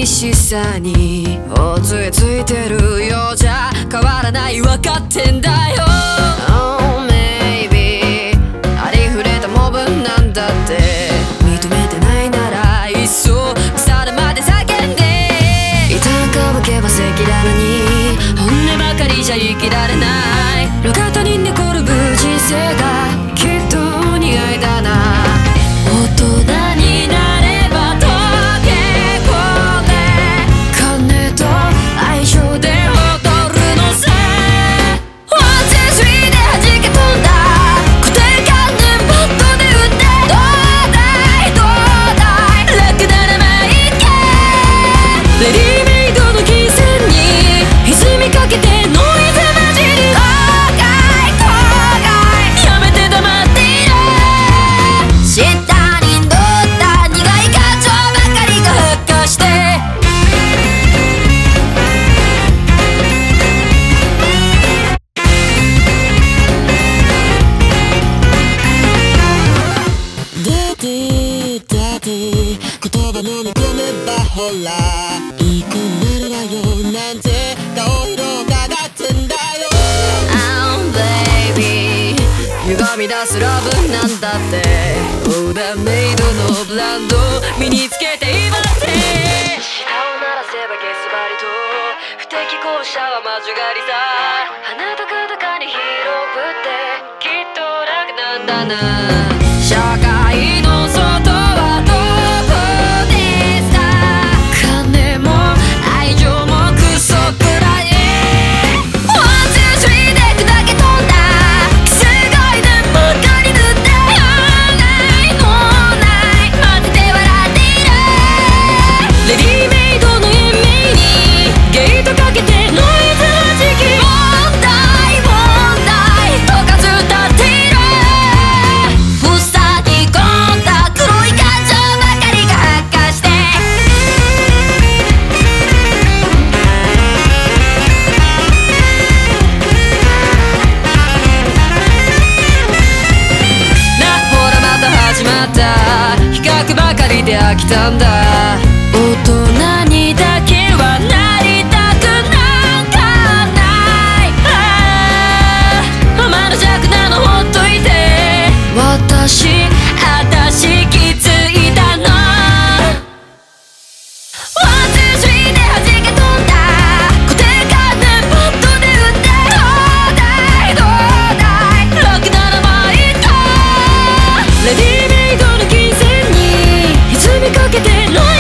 しさにおつえついてるようじゃ変わらないわかってんだよ。 Oh maybe ありふれたモブなんだって認めてないならいっそ腐るまで叫んで一旦乾けば赤裸々に本音ばかりじゃ生きられない路肩に寝転ぶ人生がきっと似合いだな。大人になれば溶け込んで金と愛情で踊るのさ。ワンツースリーで弾け飛んだ固定観念バットで打ってどうだいどうだい楽ならまあいいか。レディメイドの金銭に歪みかけてノイズ混じり後悔後悔やめて黙っている。下に乗った苦い感情ばかりが発火してダディダディ言葉飲み込めばほらいい子になるわよなんて顔色がだってんだよ。 Oh baby 歪み出すラブなんだってオーダーメイドのブランド身につけていばって舌を鳴らせばゲスバリと不適合者は魔女狩りさ。鼻高々に広ぶってきっと楽なんだな。社会の外はどこですか。金も愛情もクソくらいワンツースリーで砕け飛んだすごいねばっかり塗ってないもないマジで笑っている。レディメイドの延命にゲートかけてノイズはじき問題問題とかず歌っている。塞ぎ込んだ黒い感情ばかりが発火してなほらまた始まった比較ばかりで飽きたんだ。大人にだけはなりたくなんかないマヌ弱なのほっといて私気づいたの。ワンツースリーで弾け飛んだ固定観念バットで打ってどうだいどうだい楽ならまあいいか。レディメイドの金銭に歪みかけてノイ